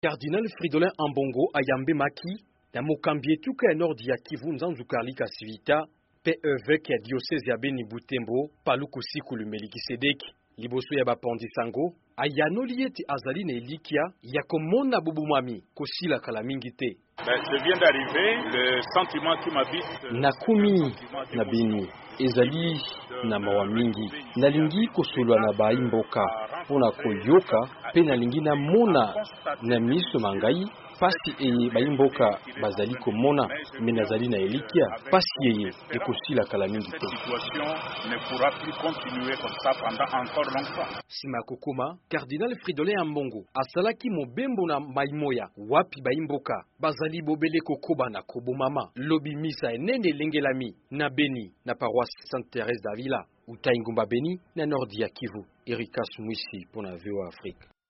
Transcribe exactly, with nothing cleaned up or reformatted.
Cardinal Fridolin Ambongo ayambe maki na mokambi etuka ya Nord ya Kivu Nzanzu Karlika Sivita P E V ya diocese ya Beni Butembo paluku sikulu Melikisedeki liboso ya bapondi sango ayanoli ete azali na elikia ya komona bubumami kosila kala mingi te. Je viens d'arriver, le sentiment qui m'habite na kumi na Beni ezali na mawa mingi nalingi kosolwa na baimboka pona koyoka pe nalingi na mona na miso mangai pasi eye baimboka bazali komona me nazali na elikia pasi eye ekosila kala mingi te. Sima kokoma Cardinal Fridolin Ambongo asalaki mobembo na maimoya wapi baimboka bazali bobele kokoba na kobomama lobi misa enene elengelami na Beni na paroisse Sainte Thérèse d'Avila Utaingumba Beni na Nord ya Kivu. Erika Smwisi pour la V O Afrique.